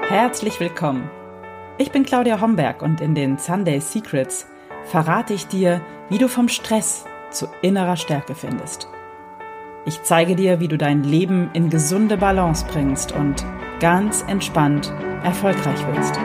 Herzlich willkommen. Ich bin Claudia Homberg und in den Sunday Secrets verrate ich dir, wie du vom Stress zu innerer Stärke findest. Ich zeige dir, wie du dein Leben in gesunde Balance bringst und ganz entspannt erfolgreich wirst.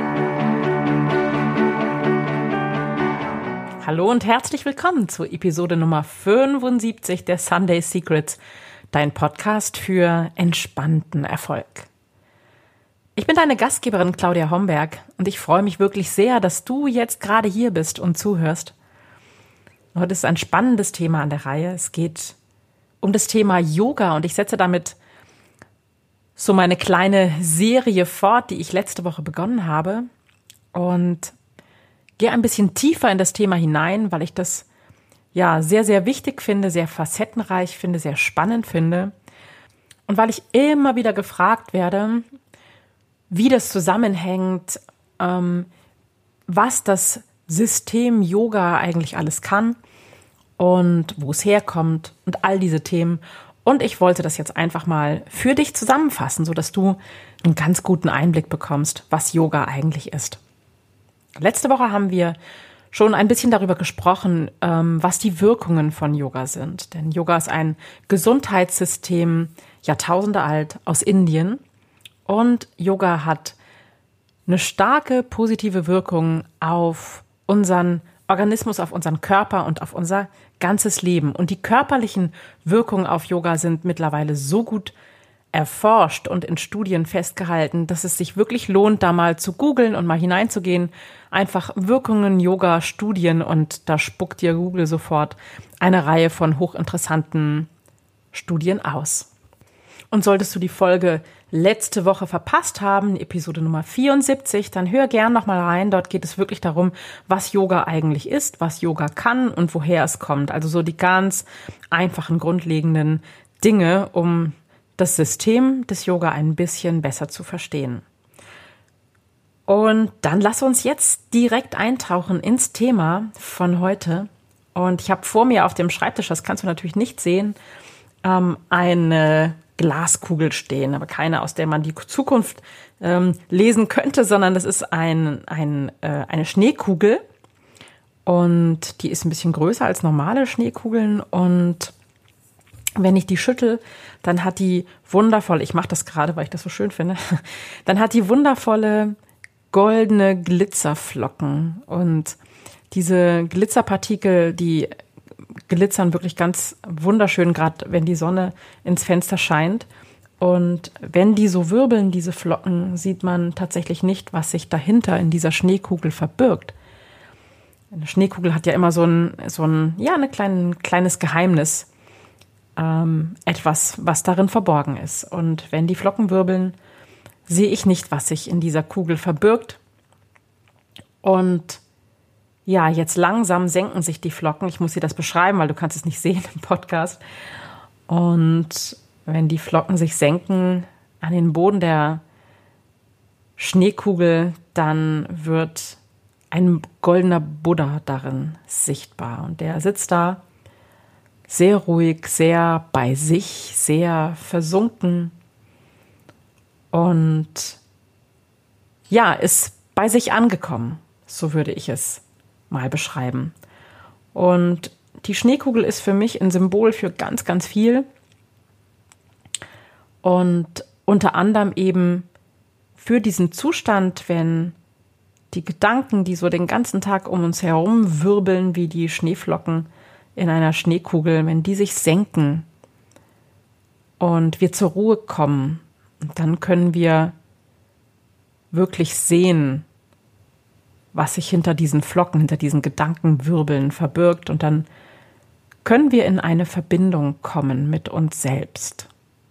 Hallo und herzlich willkommen zur Episode Nummer 75 der Sunday Secrets, dein Podcast für entspannten Erfolg. Ich bin deine Gastgeberin Claudia Homberg und ich freue mich wirklich sehr, dass du jetzt gerade hier bist und zuhörst. Heute ist ein spannendes Thema an der Reihe. Es geht um das Thema Yoga und ich setze damit so meine kleine Serie fort, die ich letzte Woche begonnen habe und gehe ein bisschen tiefer in das Thema hinein, weil ich das ja sehr, sehr wichtig finde, sehr facettenreich finde, sehr spannend finde und weil ich immer wieder gefragt werde, wie das zusammenhängt, was das System Yoga eigentlich alles kann und wo es herkommt und all diese Themen. Und ich wollte das jetzt einfach mal für dich zusammenfassen, sodass du einen ganz guten Einblick bekommst, was Yoga eigentlich ist. Letzte Woche haben wir schon ein bisschen darüber gesprochen, was die Wirkungen von Yoga sind. Denn Yoga ist ein Gesundheitssystem, Jahrtausende alt, aus Indien. Und Yoga hat eine starke positive Wirkung auf unseren Organismus, auf unseren Körper und auf unser ganzes Leben. Und die körperlichen Wirkungen auf Yoga sind mittlerweile so gut erforscht und in Studien festgehalten, dass es sich wirklich lohnt, da mal zu googeln und mal hineinzugehen. Einfach Wirkungen Yoga, Studien und da spuckt dir Google sofort eine Reihe von hochinteressanten Studien aus. Und solltest du die Folge letzte Woche verpasst haben, Episode Nummer 74, dann hör gern nochmal rein. Dort geht es wirklich darum, was Yoga eigentlich ist, was Yoga kann und woher es kommt. Also so die ganz einfachen, grundlegenden Dinge, um das System des Yoga ein bisschen besser zu verstehen. Und dann lass uns jetzt direkt eintauchen ins Thema von heute. Und ich habe vor mir auf dem Schreibtisch, das kannst du natürlich nicht sehen, eine Glaskugel stehen, aber keine, aus der man die Zukunft lesen könnte, sondern das ist eine Schneekugel und die ist ein bisschen größer als normale Schneekugeln und wenn ich die schüttel, dann hat die wundervoll, ich mache das gerade, weil ich das so schön finde, dann hat die wundervolle goldene Glitzerflocken und diese Glitzerpartikel, die glitzern wirklich ganz wunderschön, gerade wenn die Sonne ins Fenster scheint. Und wenn die so wirbeln, diese Flocken, sieht man tatsächlich nicht, was sich dahinter in dieser Schneekugel verbirgt. Eine Schneekugel hat ja immer so ein kleines Geheimnis, etwas, was darin verborgen ist. Und wenn die Flocken wirbeln, sehe ich nicht, was sich in dieser Kugel verbirgt. Und ja, jetzt langsam senken sich die Flocken. Ich muss dir das beschreiben, weil du kannst es nicht sehen im Podcast. Und wenn die Flocken sich senken an den Boden der Schneekugel, dann wird ein goldener Buddha darin sichtbar. Und der sitzt da sehr ruhig, sehr bei sich, sehr versunken und ja, ist bei sich angekommen. So würde ich es mal beschreiben. Und die Schneekugel ist für mich ein Symbol für ganz, ganz viel. Und unter anderem eben für diesen Zustand, wenn die Gedanken, die so den ganzen Tag um uns herum wirbeln, wie die Schneeflocken in einer Schneekugel, wenn die sich senken und wir zur Ruhe kommen, dann können wir wirklich sehen, was sich hinter diesen Flocken, hinter diesen Gedankenwirbeln verbirgt. Und dann können wir in eine Verbindung kommen mit uns selbst.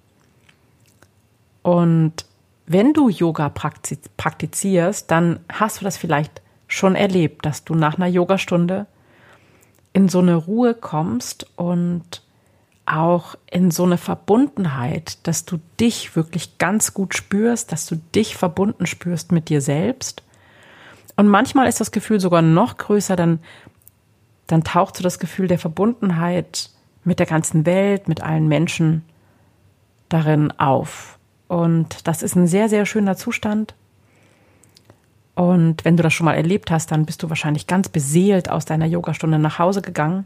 Und wenn du Yoga praktizierst, dann hast du das vielleicht schon erlebt, dass du nach einer Yogastunde in so eine Ruhe kommst und auch in so eine Verbundenheit, dass du dich wirklich ganz gut spürst, dass du dich verbunden spürst mit dir selbst. Und manchmal ist das Gefühl sogar noch größer, dann taucht so das Gefühl der Verbundenheit mit der ganzen Welt, mit allen Menschen darin auf. Und das ist ein sehr, sehr schöner Zustand. Und wenn du das schon mal erlebt hast, dann bist du wahrscheinlich ganz beseelt aus deiner Yogastunde nach Hause gegangen.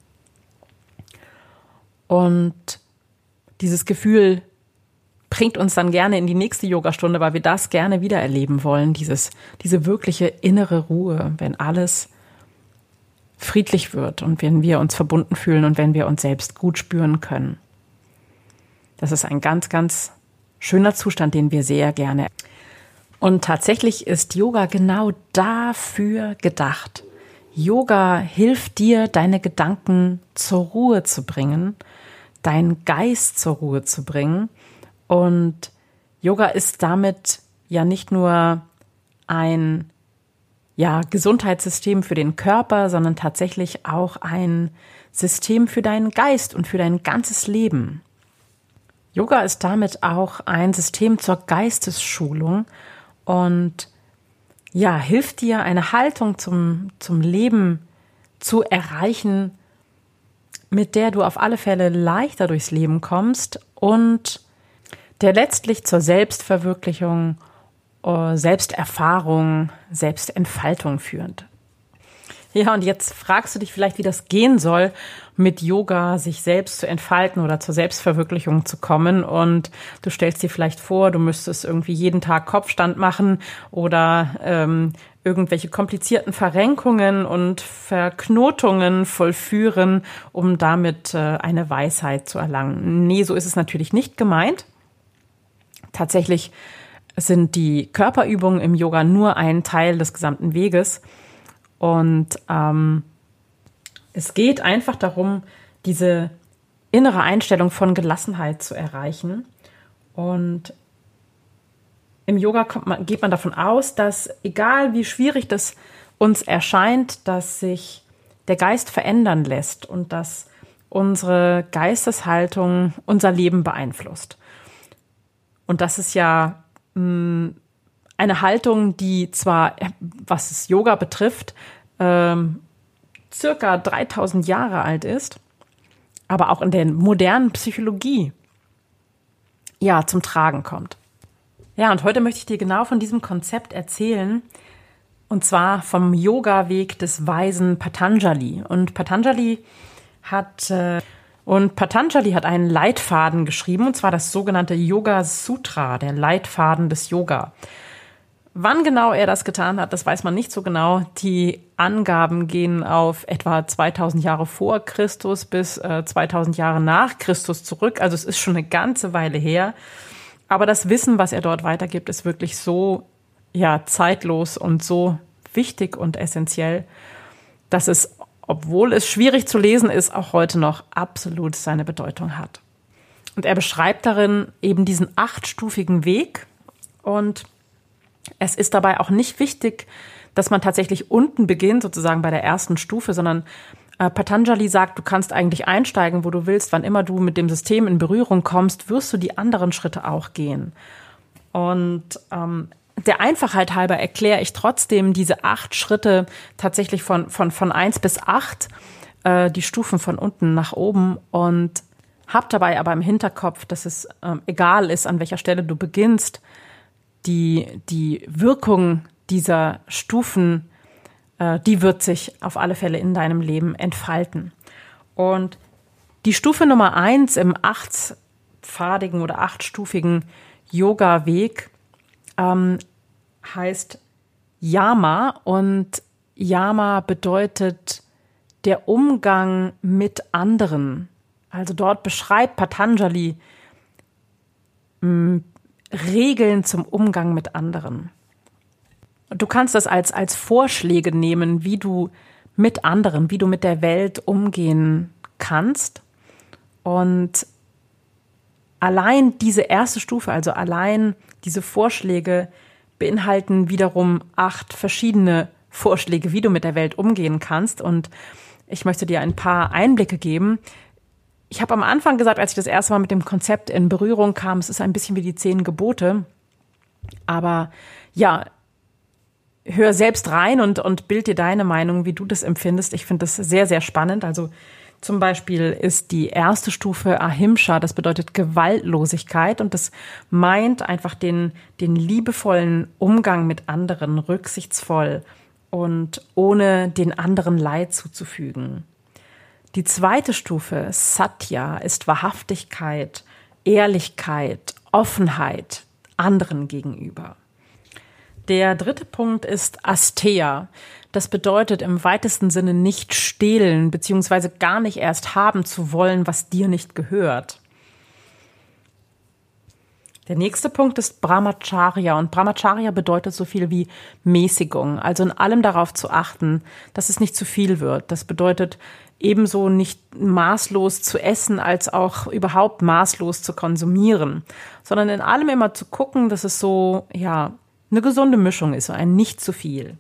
Und dieses Gefühl bringt uns dann gerne in die nächste Yogastunde, weil wir das gerne wieder erleben wollen, diese wirkliche innere Ruhe, wenn alles friedlich wird und wenn wir uns verbunden fühlen und wenn wir uns selbst gut spüren können. Das ist ein ganz, ganz schöner Zustand, den wir sehr gerne. Und tatsächlich ist Yoga genau dafür gedacht. Yoga hilft dir, deine Gedanken zur Ruhe zu bringen, deinen Geist zur Ruhe zu bringen. Und Yoga ist damit ja nicht nur ein Gesundheitssystem für den Körper, sondern tatsächlich auch ein System für deinen Geist und für dein ganzes Leben. Yoga ist damit auch ein System zur Geistesschulung und hilft dir, eine Haltung zum Leben zu erreichen, mit der du auf alle Fälle leichter durchs Leben kommst und der letztlich zur Selbstverwirklichung, Selbsterfahrung, Selbstentfaltung führt. Ja, und jetzt fragst du dich vielleicht, wie das gehen soll, mit Yoga sich selbst zu entfalten oder zur Selbstverwirklichung zu kommen. Und du stellst dir vielleicht vor, du müsstest irgendwie jeden Tag Kopfstand machen oder irgendwelche komplizierten Verrenkungen und Verknotungen vollführen, um damit eine Weisheit zu erlangen. Nee, so ist es natürlich nicht gemeint. Tatsächlich sind die Körperübungen im Yoga nur ein Teil des gesamten Weges. Und es geht einfach darum, diese innere Einstellung von Gelassenheit zu erreichen. Und im Yoga geht man davon aus, dass egal wie schwierig das uns erscheint, dass sich der Geist verändern lässt und dass unsere Geisteshaltung unser Leben beeinflusst. Und das ist ja eine Haltung, die zwar, was das Yoga betrifft, circa 3000 Jahre alt ist, aber auch in der modernen Psychologie zum Tragen kommt. Ja, und heute möchte ich dir genau von diesem Konzept erzählen, und zwar vom Yoga-Weg des weisen Patanjali. Und Patanjali hat einen Leitfaden geschrieben, und zwar das sogenannte Yoga Sutra, der Leitfaden des Yoga. Wann genau er das getan hat, das weiß man nicht so genau. Die Angaben gehen auf etwa 2000 Jahre vor Christus bis 2000 Jahre nach Christus zurück. Also es ist schon eine ganze Weile her. Aber das Wissen, was er dort weitergibt, ist wirklich so zeitlos und so wichtig und essentiell, dass es, obwohl es schwierig zu lesen ist, auch heute noch absolut seine Bedeutung hat. Und er beschreibt darin eben diesen 8-stufigen Weg. Und es ist dabei auch nicht wichtig, dass man tatsächlich unten beginnt, sozusagen bei der ersten Stufe, sondern Patanjali sagt, du kannst eigentlich einsteigen, wo du willst. Wann immer du mit dem System in Berührung kommst, wirst du die anderen Schritte auch gehen. Und der Einfachheit halber erkläre ich trotzdem diese 8 Schritte tatsächlich von 1 bis 8, die Stufen von unten nach oben, und hab dabei aber im Hinterkopf, dass es egal ist, an welcher Stelle du beginnst, die Wirkung dieser Stufen, die wird sich auf alle Fälle in deinem Leben entfalten. Und die Stufe Nummer 1 im 8-pfadigen oder 8-stufigen Yoga-Weg heißt Yama, und Yama bedeutet der Umgang mit anderen. Also dort beschreibt Patanjali Regeln zum Umgang mit anderen. Du kannst das als Vorschläge nehmen, wie du mit anderen, wie du mit der Welt umgehen kannst. Und allein diese erste Stufe, also allein diese Vorschläge, beinhalten wiederum 8 verschiedene Vorschläge, wie du mit der Welt umgehen kannst. Und ich möchte dir ein paar Einblicke geben. Ich habe am Anfang gesagt, als ich das erste Mal mit dem Konzept in Berührung kam, es ist ein bisschen wie die 10 Gebote. Aber hör selbst rein und bild dir deine Meinung, wie du das empfindest. Ich finde das sehr, sehr spannend. Also Zum Beispiel ist die erste Stufe Ahimsa, das bedeutet Gewaltlosigkeit und das meint einfach den liebevollen Umgang mit anderen, rücksichtsvoll und ohne den anderen Leid zuzufügen. Die zweite Stufe Satya ist Wahrhaftigkeit, Ehrlichkeit, Offenheit anderen gegenüber. Der dritte Punkt ist Asteya. Das bedeutet im weitesten Sinne nicht stehlen bzw. gar nicht erst haben zu wollen, was dir nicht gehört. Der nächste Punkt ist Brahmacharya und Brahmacharya bedeutet so viel wie Mäßigung, also in allem darauf zu achten, dass es nicht zu viel wird. Das bedeutet ebenso nicht maßlos zu essen, als auch überhaupt maßlos zu konsumieren, sondern in allem immer zu gucken, dass es so, ja, eine gesunde Mischung ist, so ein nicht zu viel.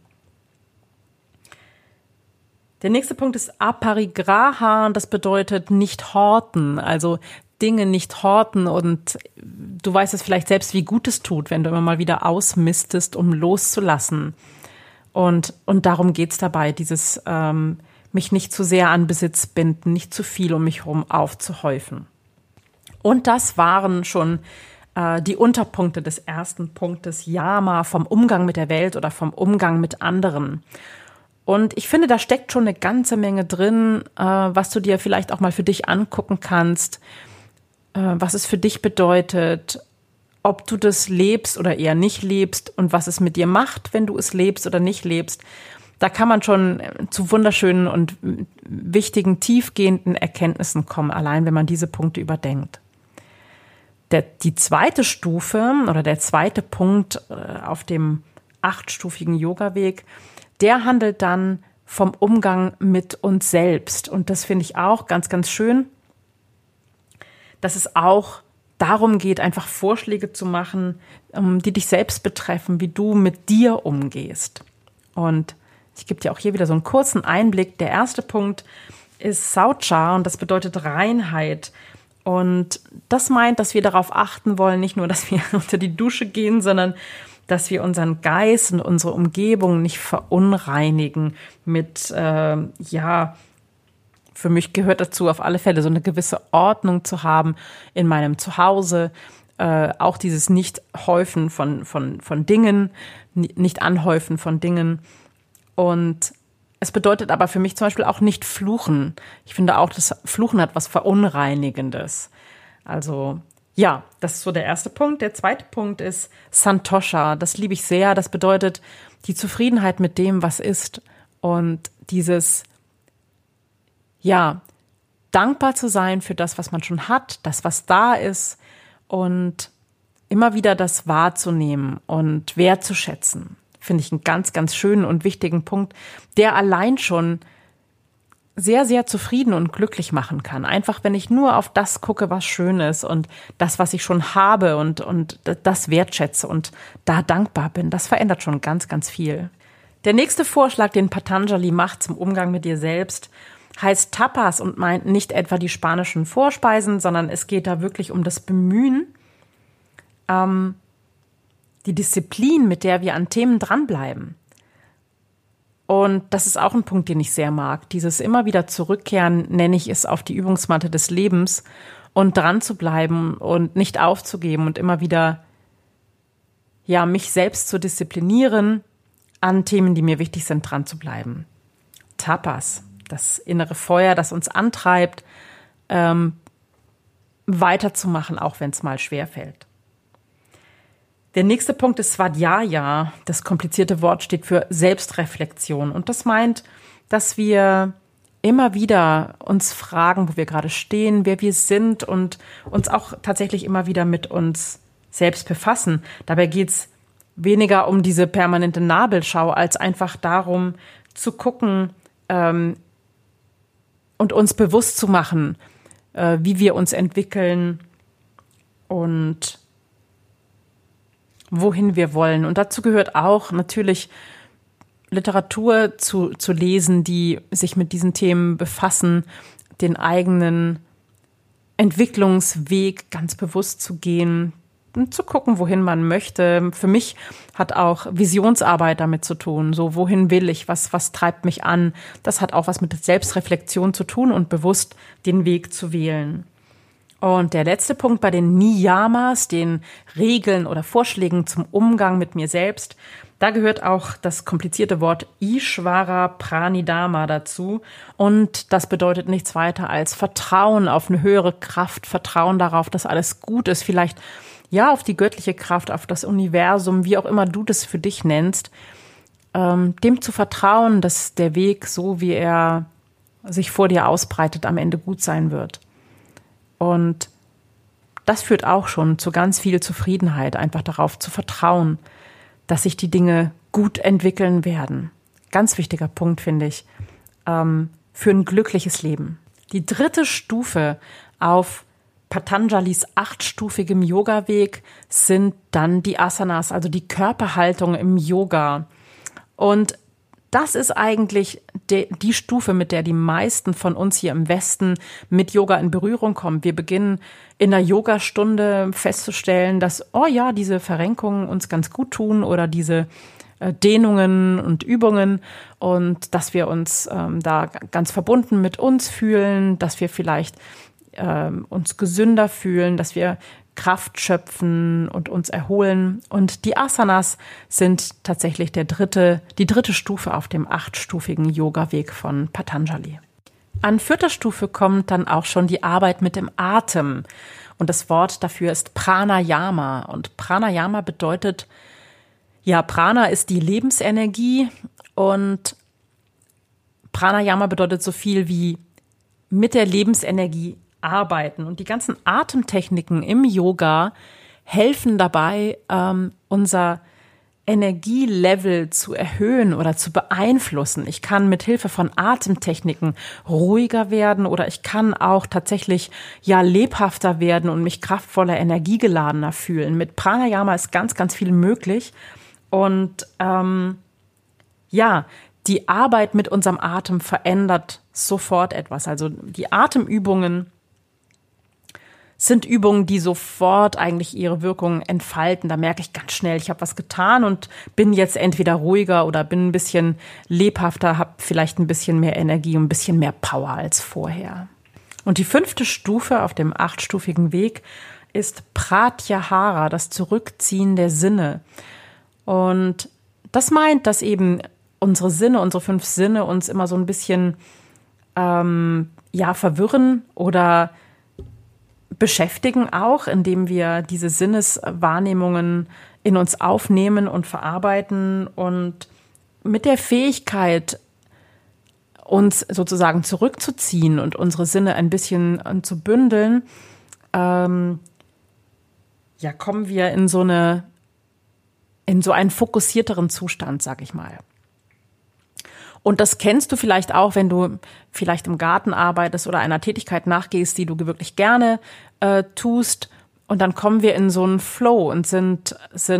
Der nächste Punkt ist Aparigraha und das bedeutet nicht horten, also Dinge nicht horten und du weißt es vielleicht selbst, wie gut es tut, wenn du immer mal wieder ausmistest, um loszulassen. Und darum geht's dabei, dieses mich nicht zu sehr an Besitz binden, nicht zu viel um mich herum aufzuhäufen. Und das waren schon die Unterpunkte des ersten Punktes Yama, vom Umgang mit der Welt oder vom Umgang mit anderen. Und ich finde, da steckt schon eine ganze Menge drin, was du dir vielleicht auch mal für dich angucken kannst, was es für dich bedeutet, ob du das lebst oder eher nicht lebst und was es mit dir macht, wenn du es lebst oder nicht lebst. Da kann man schon zu wunderschönen und wichtigen, tiefgehenden Erkenntnissen kommen, allein wenn man diese Punkte überdenkt. Die zweite Stufe oder der zweite Punkt auf dem 8-stufigen Yoga-Weg, der handelt dann vom Umgang mit uns selbst. Und das finde ich auch ganz, ganz schön, dass es auch darum geht, einfach Vorschläge zu machen, die dich selbst betreffen, wie du mit dir umgehst. Und ich gebe dir auch hier wieder so einen kurzen Einblick. Der erste Punkt ist Saucha und das bedeutet Reinheit. Und das meint, dass wir darauf achten wollen, nicht nur, dass wir unter die Dusche gehen, sondern dass wir unseren Geist und unsere Umgebung nicht verunreinigen mit, für mich gehört dazu auf alle Fälle so eine gewisse Ordnung zu haben in meinem Zuhause, auch dieses Nicht-Häufen von Dingen, nicht Anhäufen von Dingen. Und es bedeutet aber für mich zum Beispiel auch nicht fluchen. Ich finde auch, das Fluchen hat was Verunreinigendes. Also ja, das ist so der erste Punkt. Der zweite Punkt ist Santosha. Das liebe ich sehr. Das bedeutet die Zufriedenheit mit dem, was ist. Und dieses, ja, dankbar zu sein für das, was man schon hat, das, was da ist. Und immer wieder das wahrzunehmen und wertzuschätzen. Finde ich einen ganz, ganz schönen und wichtigen Punkt, der allein schon sehr, sehr zufrieden und glücklich machen kann. Einfach, wenn ich nur auf das gucke, was schön ist und das, was ich schon habe und das wertschätze und da dankbar bin, das verändert schon ganz, ganz viel. Der nächste Vorschlag, den Patanjali macht zum Umgang mit dir selbst, heißt Tapas und meint nicht etwa die spanischen Vorspeisen, sondern es geht da wirklich um das Bemühen, die Disziplin, mit der wir an Themen dranbleiben. Und das ist auch ein Punkt, den ich sehr mag. Dieses immer wieder zurückkehren, nenne ich es, auf die Übungsmatte des Lebens und dran zu bleiben und nicht aufzugeben und immer wieder, ja, mich selbst zu disziplinieren, an Themen, die mir wichtig sind, dran zu bleiben. Tapas, das innere Feuer, das uns antreibt, weiterzumachen, auch wenn es mal schwerfällt. Der nächste Punkt ist Svadhyaya. Das komplizierte Wort steht für Selbstreflexion. Und das meint, dass wir immer wieder uns fragen, wo wir gerade stehen, wer wir sind und uns auch tatsächlich immer wieder mit uns selbst befassen. Dabei geht es weniger um diese permanente Nabelschau, als einfach darum zu gucken und uns bewusst zu machen, wie wir uns entwickeln und wohin wir wollen. Und dazu gehört auch natürlich Literatur zu lesen, die sich mit diesen Themen befassen, den eigenen Entwicklungsweg ganz bewusst zu gehen, zu gucken, wohin man möchte. Für mich hat auch Visionsarbeit damit zu tun. So, wohin will ich? Was treibt mich an? Das hat auch was mit Selbstreflexion zu tun und bewusst den Weg zu wählen. Und der letzte Punkt bei den Niyamas, den Regeln oder Vorschlägen zum Umgang mit mir selbst, da gehört auch das komplizierte Wort Ishvara Pranidhana dazu. Und das bedeutet nichts weiter als Vertrauen auf eine höhere Kraft, Vertrauen darauf, dass alles gut ist. Vielleicht ja auf die göttliche Kraft, auf das Universum, wie auch immer du das für dich nennst. Dem zu vertrauen, dass der Weg, so wie er sich vor dir ausbreitet, am Ende gut sein wird. Und das führt auch schon zu ganz viel Zufriedenheit, einfach darauf zu vertrauen, dass sich die Dinge gut entwickeln werden. Ganz wichtiger Punkt, finde ich, für ein glückliches Leben. Die dritte Stufe auf Patanjalis 8-stufigem Yoga-Weg sind dann die Asanas, also die Körperhaltung im Yoga. Und das ist eigentlich die Stufe, mit der die meisten von uns hier im Westen mit Yoga in Berührung kommen. Wir beginnen in der Yogastunde festzustellen, dass, oh ja, diese Verrenkungen uns ganz gut tun oder diese Dehnungen und Übungen und dass wir uns da ganz verbunden mit uns fühlen, dass wir vielleicht uns gesünder fühlen, dass wir Kraft schöpfen und uns erholen. Und die Asanas sind tatsächlich die dritte Stufe auf dem 8-stufigen Yoga-Weg von Patanjali. An 4. Stufe kommt dann auch schon die Arbeit mit dem Atem. Und das Wort dafür ist Pranayama. Und Pranayama bedeutet, ja, Prana ist die Lebensenergie und Pranayama bedeutet so viel wie mit der Lebensenergie arbeiten. Und die ganzen Atemtechniken im Yoga helfen dabei, unser Energielevel zu erhöhen oder zu beeinflussen. Ich kann mit Hilfe von Atemtechniken ruhiger werden oder ich kann auch tatsächlich ja lebhafter werden und mich kraftvoller, energiegeladener fühlen. Mit Pranayama ist ganz, ganz viel möglich. Und die Arbeit mit unserem Atem verändert sofort etwas. Also die Atemübungen sind Übungen, die sofort eigentlich ihre Wirkung entfalten. Da merke ich ganz schnell, ich habe was getan und bin jetzt entweder ruhiger oder bin ein bisschen lebhafter, habe vielleicht ein bisschen mehr Energie und ein bisschen mehr Power als vorher. Und die 5. Stufe auf dem 8-stufigen Weg ist Pratyahara, das Zurückziehen der Sinne. Und das meint, dass eben unsere 5 Sinne uns immer so ein bisschen verwirren oder beschäftigen auch, indem wir diese Sinneswahrnehmungen in uns aufnehmen und verarbeiten und mit der Fähigkeit, uns sozusagen zurückzuziehen und unsere Sinne ein bisschen zu bündeln, kommen wir in so einen fokussierteren Zustand, sag ich mal. Und das kennst du vielleicht auch, wenn du vielleicht im Garten arbeitest oder einer Tätigkeit nachgehst, die du wirklich gerne tust. Und dann kommen wir in so einen Flow und sind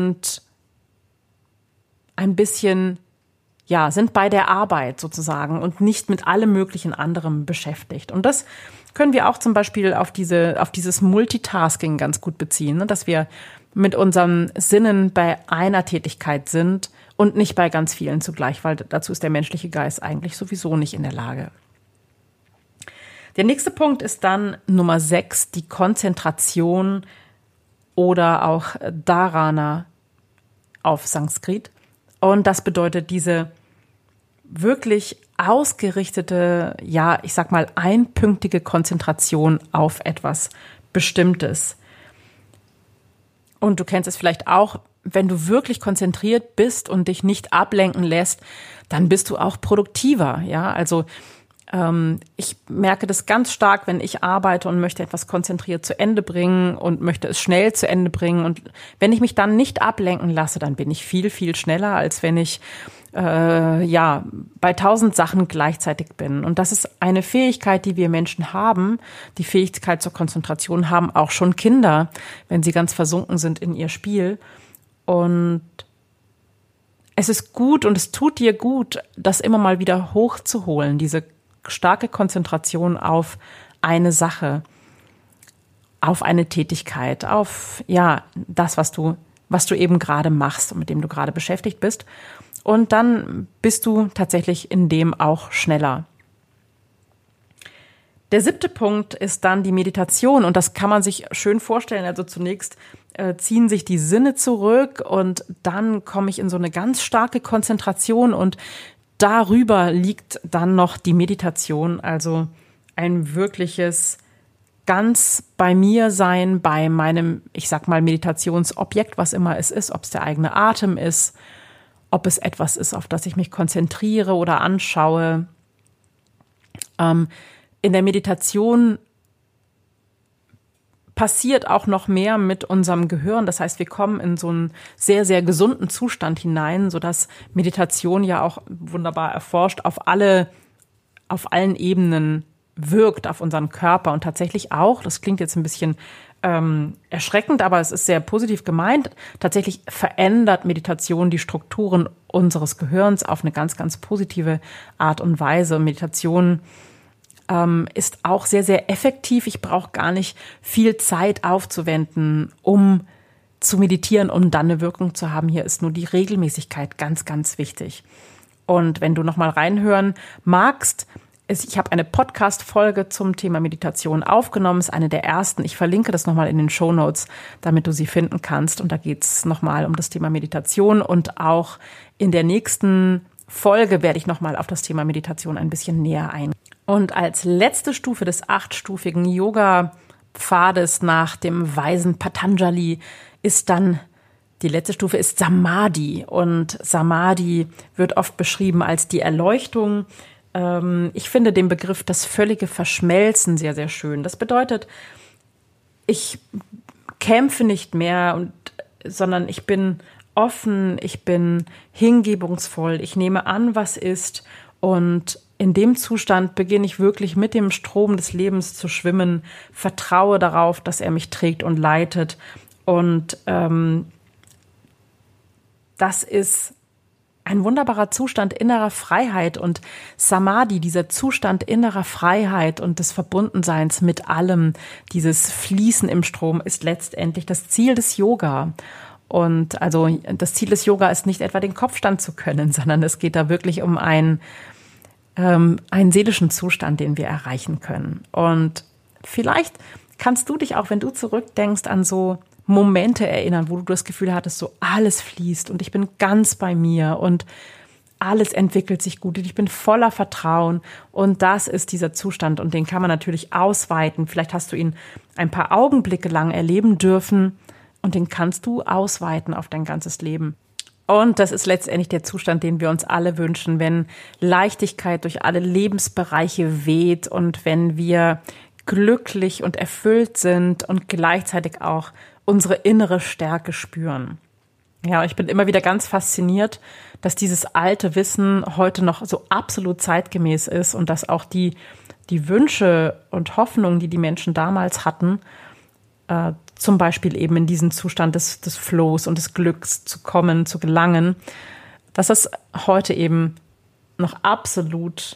ein bisschen, sind bei der Arbeit sozusagen und nicht mit allem möglichen anderem beschäftigt. Und das können wir auch zum Beispiel auf dieses Multitasking ganz gut beziehen, ne? Dass wir mit unseren Sinnen bei einer Tätigkeit sind und nicht bei ganz vielen zugleich, weil dazu ist der menschliche Geist eigentlich sowieso nicht in der Lage. Der nächste Punkt ist dann Nummer 6, die Konzentration oder auch Dharana auf Sanskrit. Und das bedeutet diese wirklich ausgerichtete, einpünktige Konzentration auf etwas Bestimmtes. Und du kennst es vielleicht auch, wenn du wirklich konzentriert bist und dich nicht ablenken lässt, dann bist du auch produktiver. Ja, also ich merke das ganz stark, wenn ich arbeite und möchte etwas konzentriert zu Ende bringen und möchte es schnell zu Ende bringen. Und wenn ich mich dann nicht ablenken lasse, dann bin ich viel, viel schneller, als wenn ich bei 1000 Sachen gleichzeitig bin. Und das ist eine Fähigkeit, die wir Menschen haben. Die Fähigkeit zur Konzentration haben auch schon Kinder, wenn sie ganz versunken sind in ihr Spiel. Und es ist gut und es tut dir gut, das immer mal wieder hochzuholen, diese starke Konzentration auf eine Sache. auf eine Tätigkeit, auf das, was du eben gerade machst und mit dem du gerade beschäftigt bist. Und dann bist du tatsächlich in dem auch schneller. Der 7. Punkt ist dann die Meditation und das kann man sich schön vorstellen. Also zunächst ziehen sich die Sinne zurück und dann komme ich in so eine ganz starke Konzentration und darüber liegt dann noch die Meditation, also ein wirkliches ganz bei mir sein, bei meinem, ich sag mal, Meditationsobjekt, was immer es ist, ob es der eigene Atem ist, ob es etwas ist, auf das ich mich konzentriere oder anschaue. In der Meditation passiert auch noch mehr mit unserem Gehirn. Das heißt, wir kommen in so einen sehr, sehr gesunden Zustand hinein, sodass Meditation ja auch wunderbar erforscht auf allen Ebenen wirkt, auf unseren Körper und tatsächlich auch, das klingt jetzt ein bisschen erschreckend, aber es ist sehr positiv gemeint, tatsächlich verändert Meditation die Strukturen unseres Gehirns auf eine ganz, ganz positive Art und Weise. Meditation ist auch sehr, sehr effektiv. Ich brauche gar nicht viel Zeit aufzuwenden, um zu meditieren, um dann eine Wirkung zu haben. Hier ist nur die Regelmäßigkeit ganz, ganz wichtig. Und wenn du noch mal reinhören magst, ich habe eine Podcast-Folge zum Thema Meditation aufgenommen, ist eine der ersten. Ich verlinke das nochmal in den Shownotes, damit du sie finden kannst. Und da geht es nochmal um das Thema Meditation. Und auch in der nächsten Folge werde ich nochmal auf das Thema Meditation ein bisschen näher eingehen. Und als letzte Stufe des 8-stufigen Yoga-Pfades nach dem weisen Patanjali ist dann die letzte Stufe ist Samadhi. Und Samadhi wird oft beschrieben als die Erleuchtung. Ich finde den Begriff das völlige Verschmelzen sehr, sehr schön. Das bedeutet, ich kämpfe nicht mehr, sondern ich bin offen, ich bin hingebungsvoll, ich nehme an, was ist. Und in dem Zustand beginne ich wirklich mit dem Strom des Lebens zu schwimmen, vertraue darauf, dass er mich trägt und leitet. Und das ist ein wunderbarer Zustand innerer Freiheit und Samadhi, dieser Zustand innerer Freiheit und des Verbundenseins mit allem, dieses Fließen im Strom ist letztendlich das Ziel des Yoga. Und also das Ziel des Yoga ist nicht etwa den Kopfstand zu können, sondern es geht da wirklich um einen seelischen Zustand, den wir erreichen können. Und vielleicht kannst du dich auch, wenn du zurückdenkst, an so Momente erinnern, wo du das Gefühl hattest, so alles fließt und ich bin ganz bei mir und alles entwickelt sich gut und ich bin voller Vertrauen und das ist dieser Zustand und den kann man natürlich ausweiten. Vielleicht hast du ihn ein paar Augenblicke lang erleben dürfen und den kannst du ausweiten auf dein ganzes Leben. Und das ist letztendlich der Zustand, den wir uns alle wünschen, wenn Leichtigkeit durch alle Lebensbereiche weht und wenn wir glücklich und erfüllt sind und gleichzeitig auch unsere innere Stärke spüren. Ja, ich bin immer wieder ganz fasziniert, dass dieses alte Wissen heute noch so absolut zeitgemäß ist und dass auch die Wünsche und Hoffnungen, die die Menschen damals hatten, zum Beispiel eben in diesen Zustand des Flows und des Glücks zu kommen, zu gelangen, dass das heute eben noch absolut,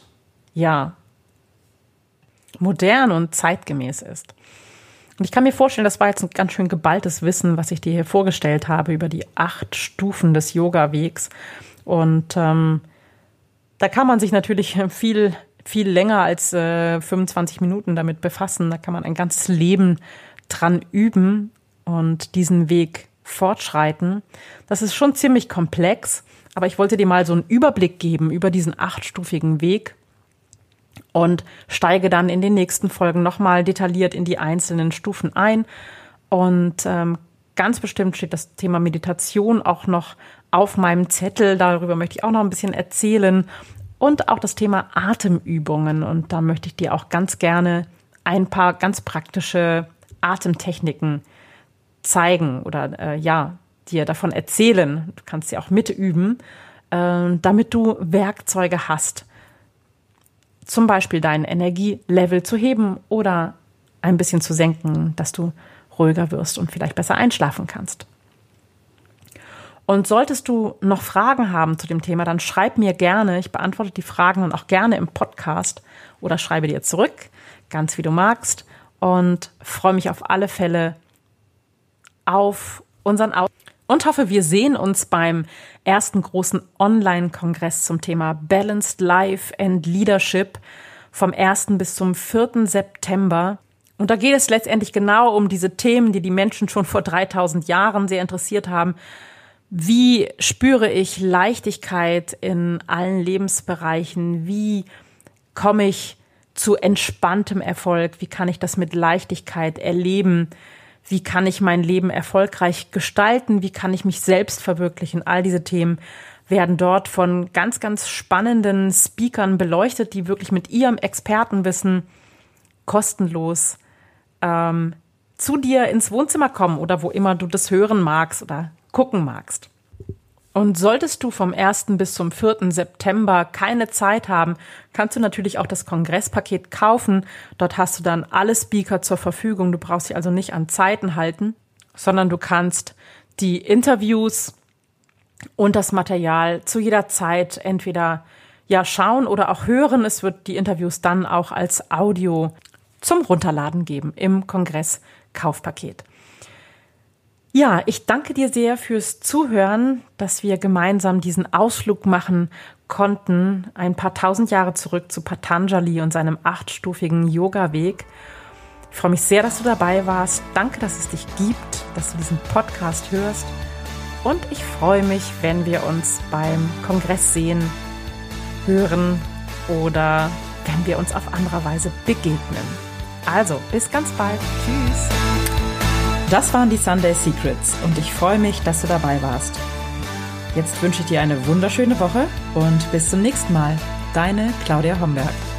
modern und zeitgemäß ist. Und ich kann mir vorstellen, das war jetzt ein ganz schön geballtes Wissen, was ich dir hier vorgestellt habe über die 8 Stufen des Yoga-Wegs. Und da kann man sich natürlich viel, viel länger als 25 Minuten damit befassen. Da kann man ein ganzes Leben dran üben und diesen Weg fortschreiten. Das ist schon ziemlich komplex, aber ich wollte dir mal so einen Überblick geben über diesen 8-stufigen Weg und steige dann in den nächsten Folgen nochmal detailliert in die einzelnen Stufen ein. Und ganz bestimmt steht das Thema Meditation auch noch auf meinem Zettel. Darüber möchte ich auch noch ein bisschen erzählen. Und auch das Thema Atemübungen. Und da möchte ich dir auch ganz gerne ein paar ganz praktische Atemtechniken zeigen oder dir davon erzählen. Du kannst sie auch mitüben, damit du Werkzeuge hast, zum Beispiel dein Energielevel zu heben oder ein bisschen zu senken, dass du ruhiger wirst und vielleicht besser einschlafen kannst. Und solltest du noch Fragen haben zu dem Thema, dann schreib mir gerne. Ich beantworte die Fragen dann auch gerne im Podcast oder schreibe dir zurück, ganz wie du magst. und freue mich auf alle Fälle auf unseren und hoffe, wir sehen uns beim ersten großen Online-Kongress zum Thema Balanced Life and Leadership vom 1. bis zum 4. September. Und da geht es letztendlich genau um diese Themen, die die Menschen schon vor 3000 Jahren sehr interessiert haben. Wie spüre ich Leichtigkeit in allen Lebensbereichen? Wie komme ich zu entspanntem Erfolg? Wie kann ich das mit Leichtigkeit erleben? Wie kann ich mein Leben erfolgreich gestalten? Wie kann ich mich selbst verwirklichen? All diese Themen werden dort von ganz, ganz spannenden Speakern beleuchtet, die wirklich mit ihrem Expertenwissen kostenlos zu dir ins Wohnzimmer kommen oder wo immer du das hören magst oder gucken magst. Und solltest du vom 1. bis zum 4. September keine Zeit haben, kannst du natürlich auch das Kongresspaket kaufen. Dort hast du dann alle Speaker zur Verfügung. Du brauchst dich also nicht an Zeiten halten, sondern du kannst die Interviews und das Material zu jeder Zeit entweder schauen oder auch hören. Es wird die Interviews dann auch als Audio zum Runterladen geben im Kongress-Kaufpaket. Ja, ich danke dir sehr fürs Zuhören, dass wir gemeinsam diesen Ausflug machen konnten, ein paar tausend Jahre zurück zu Patanjali und seinem 8-stufigen Yoga-Weg. Ich freue mich sehr, dass du dabei warst. Danke, dass es dich gibt, dass du diesen Podcast hörst. Und ich freue mich, wenn wir uns beim Kongress sehen, hören oder wenn wir uns auf andere Weise begegnen. Also, bis ganz bald. Tschüss. Das waren die Sunday Secrets und ich freue mich, dass du dabei warst. Jetzt wünsche ich dir eine wunderschöne Woche und bis zum nächsten Mal. Deine Claudia Homberg.